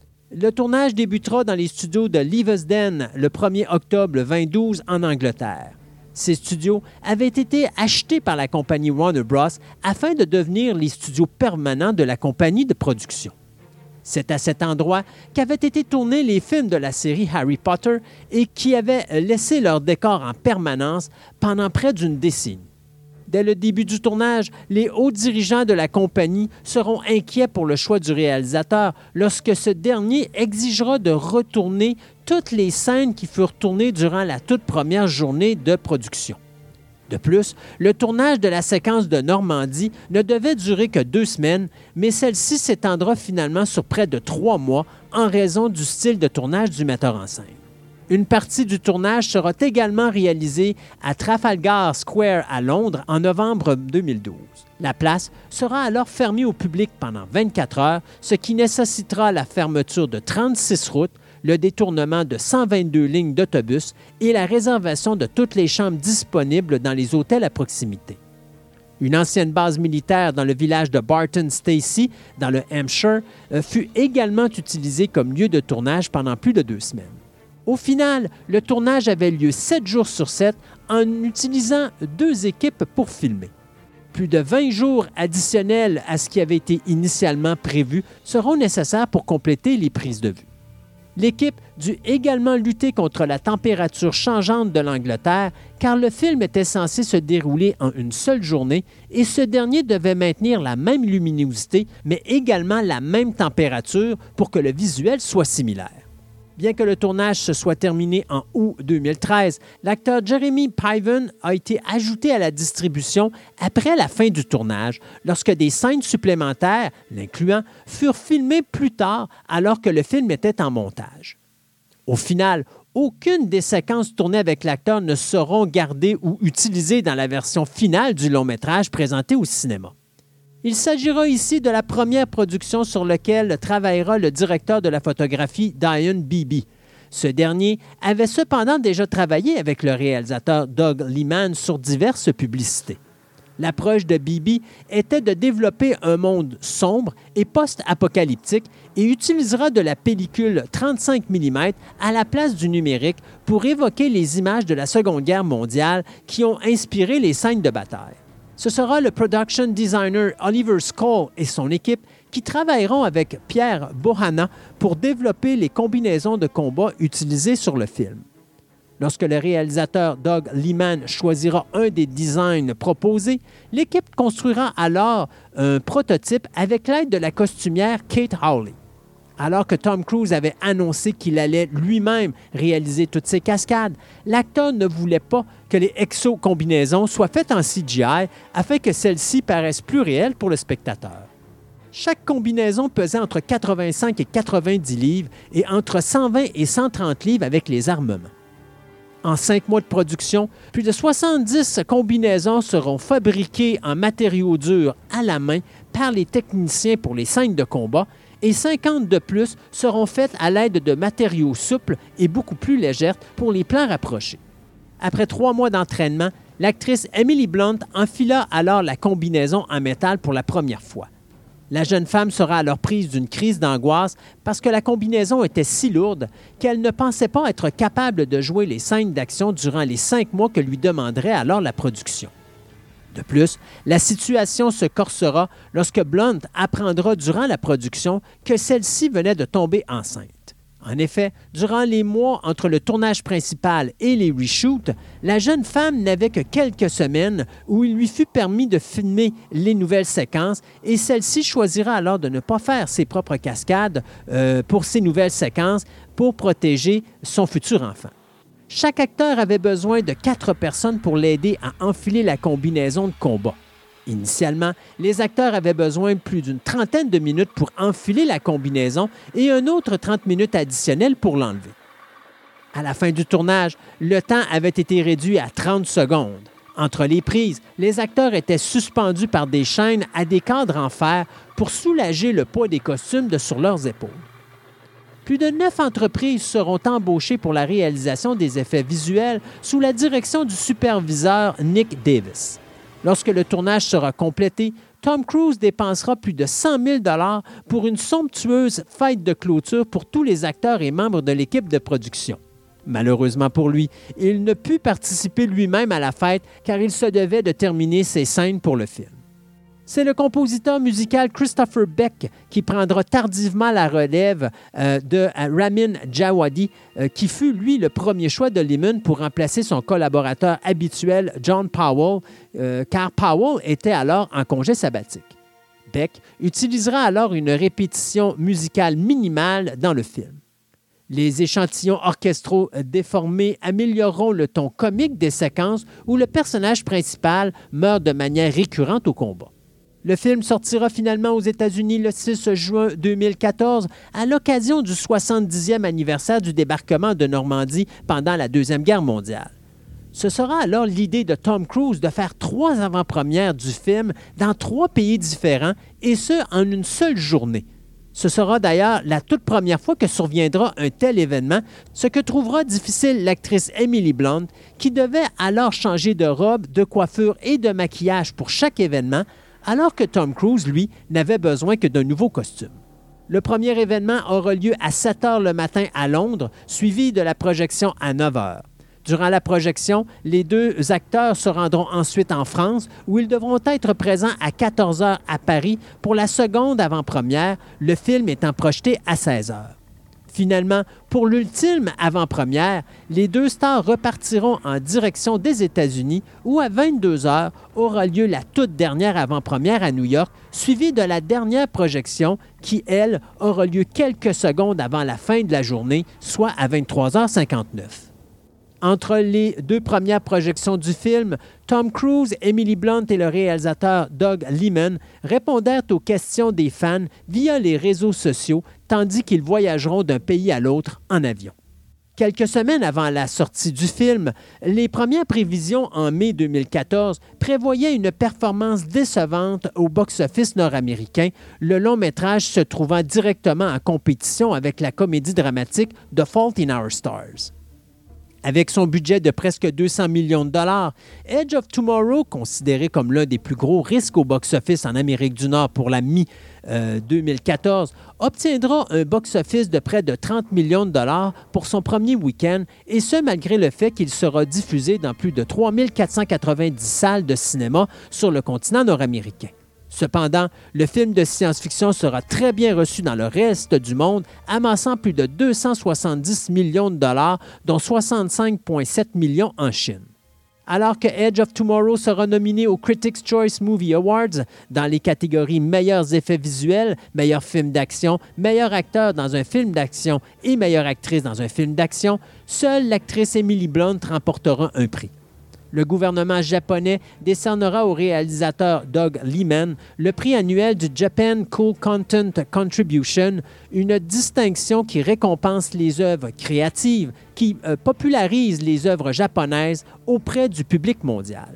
Le tournage débutera dans les studios de Leavesden le premier octobre deux mille douze en Angleterre. Ces studios avaient été achetés par la compagnie Warner Bros. Afin de devenir les studios permanents de la compagnie de production. C'est à cet endroit qu'avaient été tournés les films de la série Harry Potter et qui avaient laissé leur décor en permanence pendant près d'une décennie. Dès le début du tournage, les hauts dirigeants de la compagnie seront inquiets pour le choix du réalisateur lorsque ce dernier exigera de retourner toutes les scènes qui furent tournées durant la toute première journée de production. De plus, le tournage de la séquence de Normandie ne devait durer que deux semaines, mais celle-ci s'étendra finalement sur près de trois mois en raison du style de tournage du metteur en scène. Une partie du tournage sera également réalisée à Trafalgar Square à Londres en novembre deux mille douze. La place sera alors fermée au public pendant vingt-quatre heures, ce qui nécessitera la fermeture de trente-six routes, le détournement de cent vingt-deux lignes d'autobus et la réservation de toutes les chambres disponibles dans les hôtels à proximité. Une ancienne base militaire dans le village de Barton Stacey, dans le Hampshire, fut également utilisée comme lieu de tournage pendant plus de deux semaines. Au final, le tournage avait lieu sept jours sur sept en utilisant deux équipes pour filmer. Plus de vingt jours additionnels à ce qui avait été initialement prévu seront nécessaires pour compléter les prises de vue. L'équipe dut également lutter contre la température changeante de l'Angleterre car le film était censé se dérouler en une seule journée et ce dernier devait maintenir la même luminosité mais également la même température pour que le visuel soit similaire. Bien que le tournage se soit terminé en août deux mille treize, l'acteur Jeremy Piven a été ajouté à la distribution après la fin du tournage, lorsque des scènes supplémentaires, l'incluant, furent filmées plus tard alors que le film était en montage. Au final, aucune des séquences tournées avec l'acteur ne seront gardées ou utilisées dans la version finale du long-métrage présenté au cinéma. Il s'agira ici de la première production sur laquelle travaillera le directeur de la photographie Diane Beebe. Ce dernier avait cependant déjà travaillé avec le réalisateur Doug Liman sur diverses publicités. L'approche de Beebe était de développer un monde sombre et post-apocalyptique et utilisera de la pellicule trente-cinq millimètres à la place du numérique pour évoquer les images de la Seconde Guerre mondiale qui ont inspiré les scènes de bataille. Ce sera le production designer Oliver Skoll et son équipe qui travailleront avec Pierre Bohanna pour développer les combinaisons de combat utilisées sur le film. Lorsque le réalisateur Doug Liman choisira un des designs proposés, l'équipe construira alors un prototype avec l'aide de la costumière Kate Hawley. Alors que Tom Cruise avait annoncé qu'il allait lui-même réaliser toutes ces cascades, l'acteur ne voulait pas que les exo-combinaisons soient faites en C G I afin que celles-ci paraissent plus réelles pour le spectateur. Chaque combinaison pesait entre quatre-vingt-cinq et quatre-vingt-dix livres et entre cent vingt et cent trente livres avec les armements. En cinq mois de production, plus de soixante-dix combinaisons seront fabriquées en matériaux durs à la main par les techniciens pour les scènes de combat et cinquante de plus seront faites à l'aide de matériaux souples et beaucoup plus légers pour les plans rapprochés. Après trois mois d'entraînement, l'actrice Emily Blunt enfila alors la combinaison en métal pour la première fois. La jeune femme sera alors prise d'une crise d'angoisse parce que la combinaison était si lourde qu'elle ne pensait pas être capable de jouer les scènes d'action durant les cinq mois que lui demanderait alors la production. De plus, la situation se corsera lorsque Blunt apprendra durant la production que celle-ci venait de tomber enceinte. En effet, durant les mois entre le tournage principal et les reshoots, la jeune femme n'avait que quelques semaines où il lui fut permis de filmer les nouvelles séquences et celle-ci choisira alors de ne pas faire ses propres cascades euh, pour ces nouvelles séquences pour protéger son futur enfant. Chaque acteur avait besoin de quatre personnes pour l'aider à enfiler la combinaison de combat. Initialement, les acteurs avaient besoin de plus d'une trentaine de minutes pour enfiler la combinaison et un autre trente minutes additionnelles pour l'enlever. À la fin du tournage, le temps avait été réduit à trente secondes. Entre les prises, les acteurs étaient suspendus par des chaînes à des cadres en fer pour soulager le poids des costumes de sur leurs épaules. Plus de neuf entreprises seront embauchées pour la réalisation des effets visuels sous la direction du superviseur Nick Davis. Lorsque le tournage sera complété, Tom Cruise dépensera plus de cent mille dollars pour une somptueuse fête de clôture pour tous les acteurs et membres de l'équipe de production. Malheureusement pour lui, il ne put participer lui-même à la fête car il se devait de terminer ses scènes pour le film. C'est le compositeur musical Christopher Beck qui prendra tardivement la relève euh, de Ramin Djawadi, euh, qui fut, lui, le premier choix de Lehman pour remplacer son collaborateur habituel John Powell, euh, car Powell était alors en congé sabbatique. Beck utilisera alors une répétition musicale minimale dans le film. Les échantillons orchestraux déformés amélioreront le ton comique des séquences où le personnage principal meurt de manière récurrente au combat. Le film sortira finalement aux États-Unis le six juin deux mille quatorze à l'occasion du soixante-dixième anniversaire du débarquement de Normandie pendant la Deuxième Guerre mondiale. Ce sera alors l'idée de Tom Cruise de faire trois avant-premières du film dans trois pays différents, et ce, en une seule journée. Ce sera d'ailleurs la toute première fois que surviendra un tel événement, ce que trouvera difficile l'actrice Emily Blunt, qui devait alors changer de robe, de coiffure et de maquillage pour chaque événement, alors que Tom Cruise, lui, n'avait besoin que d'un nouveau costume. Le premier événement aura lieu à sept heures le matin à Londres, suivi de la projection à neuf heures. Durant la projection, les deux acteurs se rendront ensuite en France, où ils devront être présents à quatorze heures à Paris pour la seconde avant-première, le film étant projeté à seize heures. Finalement, pour l'ultime avant-première, les deux stars repartiront en direction des États-Unis, où à vingt-deux heures aura lieu la toute dernière avant-première à New York, suivie de la dernière projection qui, elle, aura lieu quelques secondes avant la fin de la journée, soit à vingt-trois heures cinquante-neuf. Entre les deux premières projections du film, Tom Cruise, Emily Blunt et le réalisateur Doug Liman répondèrent aux questions des fans via les réseaux sociaux, tandis qu'ils voyageront d'un pays à l'autre en avion. Quelques semaines avant la sortie du film, les premières prévisions en mai deux mille quatorze prévoyaient une performance décevante au box-office nord-américain, le long-métrage se trouvant directement en compétition avec la comédie dramatique The Fault in Our Stars. Avec son budget de presque deux cents millions de dollars, Edge of Tomorrow, considéré comme l'un des plus gros risques au box-office en Amérique du Nord pour la mi-deux mille quatorze, obtiendra un box-office de près de trente millions de dollars pour son premier week-end, et ce malgré le fait qu'il sera diffusé dans plus de trois mille quatre cent quatre-vingt-dix salles de cinéma sur le continent nord-américain. Cependant, le film de science-fiction sera très bien reçu dans le reste du monde, amassant plus de deux cent soixante-dix millions de dollars, dont soixante-cinq virgule sept millions en Chine. Alors que Edge of Tomorrow sera nominé aux Critics' Choice Movie Awards dans les catégories meilleurs effets visuels, meilleur film d'action, meilleur acteur dans un film d'action et meilleure actrice dans un film d'action, seule l'actrice Emily Blunt remportera un prix. Le gouvernement japonais décernera au réalisateur Doug Liman le prix annuel du Japan Cool Content Contribution, une distinction qui récompense les œuvres créatives qui euh, popularisent les œuvres japonaises auprès du public mondial.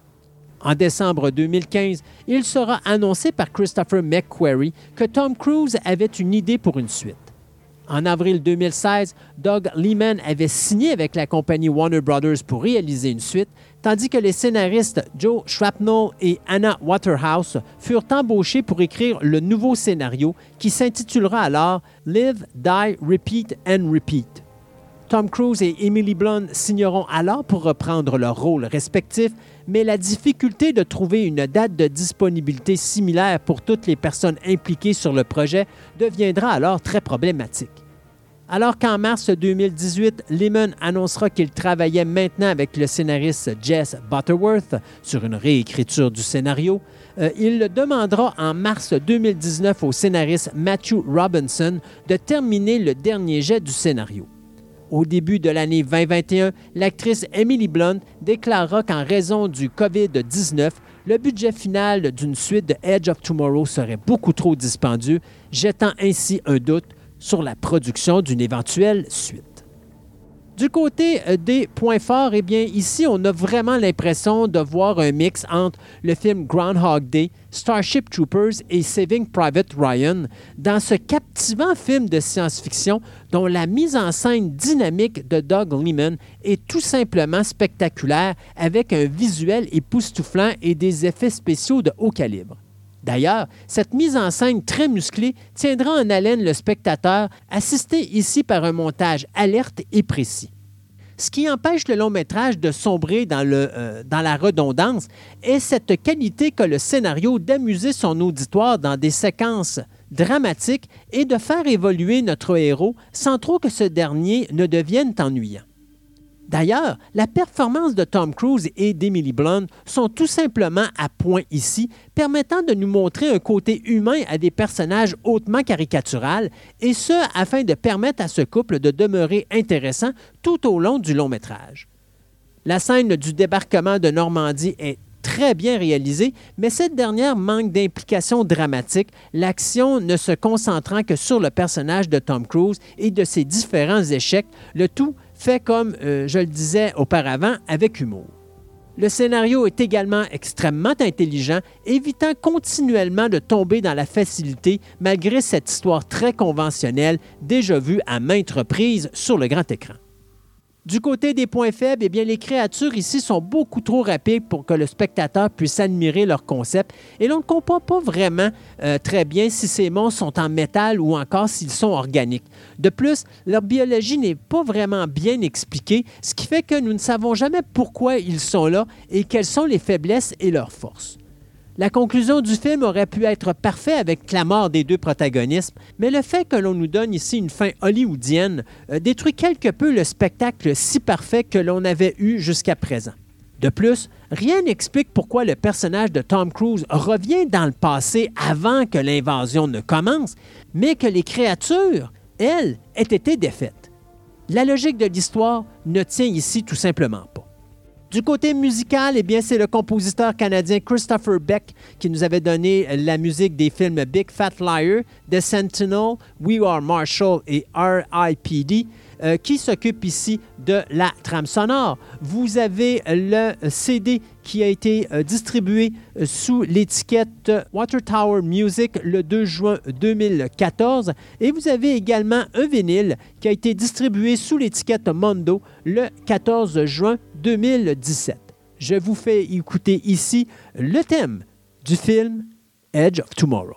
En décembre deux mille quinze, il sera annoncé par Christopher McQuarrie que Tom Cruise avait une idée pour une suite. En avril deux mille seize, Doug Liman avait signé avec la compagnie Warner Brothers pour réaliser une suite, tandis que les scénaristes Joe Shrapnel et Anna Waterhouse furent embauchés pour écrire le nouveau scénario qui s'intitulera alors « Live, Die, Repeat and Repeat ». Tom Cruise et Emily Blunt signeront alors pour reprendre leurs rôles respectifs, mais la difficulté de trouver une date de disponibilité similaire pour toutes les personnes impliquées sur le projet deviendra alors très problématique. Alors qu'en mars deux mille dix-huit, Lehman annoncera qu'il travaillait maintenant avec le scénariste Jess Butterworth sur une réécriture du scénario, euh, il demandera en mars deux mille dix-neuf au scénariste Matthew Robinson de terminer le dernier jet du scénario. Au début de l'année vingt vingt et un, l'actrice Emily Blunt déclarera qu'en raison du covid dix-neuf, le budget final d'une suite de Edge of Tomorrow serait beaucoup trop dispendieux, jetant ainsi un doute sur la production d'une éventuelle suite. Du côté des points forts, eh bien, ici, on a vraiment l'impression de voir un mix entre le film Groundhog Day, Starship Troopers et Saving Private Ryan dans ce captivant film de science-fiction dont la mise en scène dynamique de Doug Liman est tout simplement spectaculaire avec un visuel époustouflant et des effets spéciaux de haut calibre. D'ailleurs, cette mise en scène très musclée tiendra en haleine le spectateur, assisté ici par un montage alerte et précis. Ce qui empêche le long-métrage de sombrer dans, le, euh, dans la redondance est cette qualité que le scénario d'amuser son auditoire dans des séquences dramatiques et de faire évoluer notre héros sans trop que ce dernier ne devienne ennuyant. D'ailleurs, la performance de Tom Cruise et d'Emily Blunt sont tout simplement à point ici, permettant de nous montrer un côté humain à des personnages hautement caricaturaux, et ce, afin de permettre à ce couple de demeurer intéressant tout au long du long-métrage. La scène du débarquement de Normandie est très bien réalisée, mais cette dernière manque d'implication dramatique, l'action ne se concentrant que sur le personnage de Tom Cruise et de ses différents échecs, le tout fait comme euh, je le disais auparavant, avec humour. Le scénario est également extrêmement intelligent, évitant continuellement de tomber dans la facilité malgré cette histoire très conventionnelle déjà vue à maintes reprises sur le grand écran. Du côté des points faibles, eh bien, les créatures ici sont beaucoup trop rapides pour que le spectateur puisse admirer leur concept et l'on ne comprend pas vraiment euh, très bien si ces monstres sont en métal ou encore s'ils sont organiques. De plus, leur biologie n'est pas vraiment bien expliquée, ce qui fait que nous ne savons jamais pourquoi ils sont là et quelles sont les faiblesses et leurs forces. La conclusion du film aurait pu être parfaite avec la mort des deux protagonistes, mais le fait que l'on nous donne ici une fin hollywoodienne euh, détruit quelque peu le spectacle si parfait que l'on avait eu jusqu'à présent. De plus, rien n'explique pourquoi le personnage de Tom Cruise revient dans le passé avant que l'invasion ne commence, mais que les créatures, elles, aient été défaites. La logique de l'histoire ne tient ici tout simplement pas. Du côté musical, eh bien, c'est le compositeur canadien Christopher Beck qui nous avait donné la musique des films Big Fat Liar, The Sentinel, We Are Marshall et R I P D euh, qui s'occupe ici de la trame sonore. Vous avez le C D qui a été euh, distribué euh, sous l'étiquette Water Tower Music le deux juin deux mille quatorze et vous avez également un vinyle qui a été distribué sous l'étiquette Mondo le quatorze juin deux mille dix-sept. Je vous fais écouter ici le thème du film Edge of Tomorrow.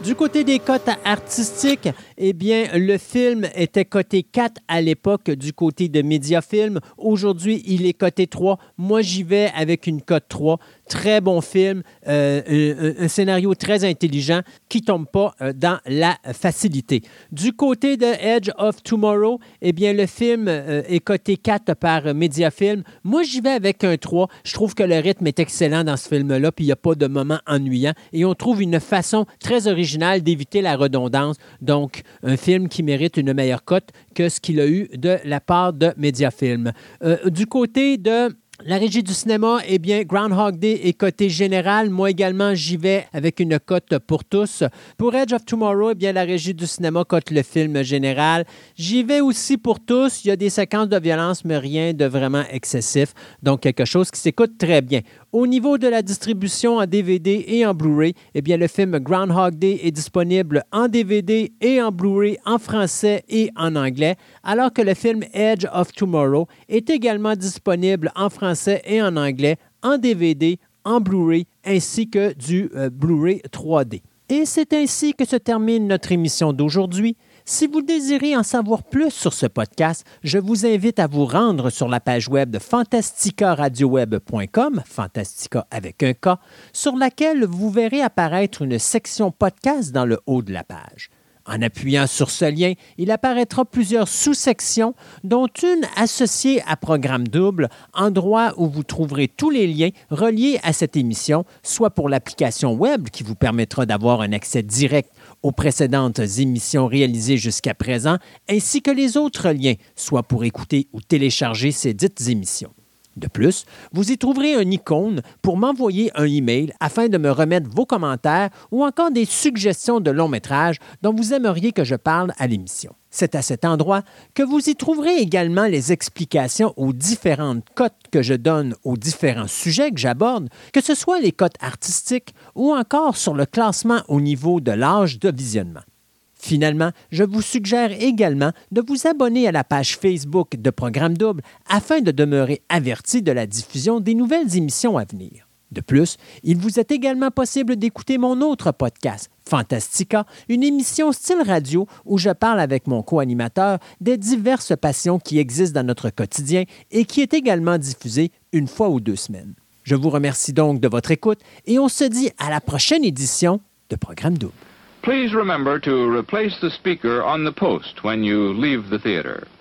Du côté des cotes artistiques, eh bien, le film était coté quatre à l'époque du côté de Mediafilm. Aujourd'hui, il est coté trois. Moi, j'y vais avec une cote trois. Très bon film, euh, un, un scénario très intelligent qui ne tombe pas euh, dans la facilité. Du côté de Edge of Tomorrow, eh bien, le film euh, est coté quatre par Mediafilm. Moi, j'y vais avec un trois. Je trouve que le rythme est excellent dans ce film-là, puis il n'y a pas de moment ennuyant. Et on trouve une façon très originale d'éviter la redondance. Donc, un film qui mérite une meilleure cote que ce qu'il a eu de la part de Mediafilm. Euh, du côté de la régie du cinéma, eh bien, Groundhog Day est coté général. Moi également, j'y vais avec une cote pour tous. Pour Edge of Tomorrow, eh bien, la régie du cinéma cote le film général. J'y vais aussi pour tous. Il y a des séquences de violence, mais rien de vraiment excessif. Donc, quelque chose qui s'écoute très bien. Au niveau de la distribution en D V D et en Blu-ray, eh bien, le film Groundhog Day est disponible en D V D et en Blu-ray en français et en anglais, alors que le film Edge of Tomorrow est également disponible en français et en anglais, en D V D, en Blu-ray, ainsi que du euh, Blu-ray trois D. Et c'est ainsi que se termine notre émission d'aujourd'hui. Si vous désirez en savoir plus sur ce podcast, je vous invite à vous rendre sur la page web de fantastica radio web point com, Fantastica avec un K, sur laquelle vous verrez apparaître une section podcast dans le haut de la page. En appuyant sur ce lien, il apparaîtra plusieurs sous-sections, dont une associée à Programme Double, endroit où vous trouverez tous les liens reliés à cette émission, soit pour l'application web qui vous permettra d'avoir un accès direct aux précédentes émissions réalisées jusqu'à présent, ainsi que les autres liens, soit pour écouter ou télécharger ces dites émissions. De plus, vous y trouverez un icône pour m'envoyer un email afin de me remettre vos commentaires ou encore des suggestions de longs métrages dont vous aimeriez que je parle à l'émission. C'est à cet endroit que vous y trouverez également les explications aux différentes cotes que je donne aux différents sujets que j'aborde, que ce soit les cotes artistiques ou encore sur le classement au niveau de l'âge de visionnement. Finalement, je vous suggère également de vous abonner à la page Facebook de Programme Double afin de demeurer averti de la diffusion des nouvelles émissions à venir. De plus, il vous est également possible d'écouter mon autre podcast, Fantastica, une émission style radio où je parle avec mon co-animateur des diverses passions qui existent dans notre quotidien et qui est également diffusée une fois ou deux semaines. Je vous remercie donc de votre écoute et on se dit à la prochaine édition de Programme Double.
Please remember to replace the speaker on the post when you leave the theater.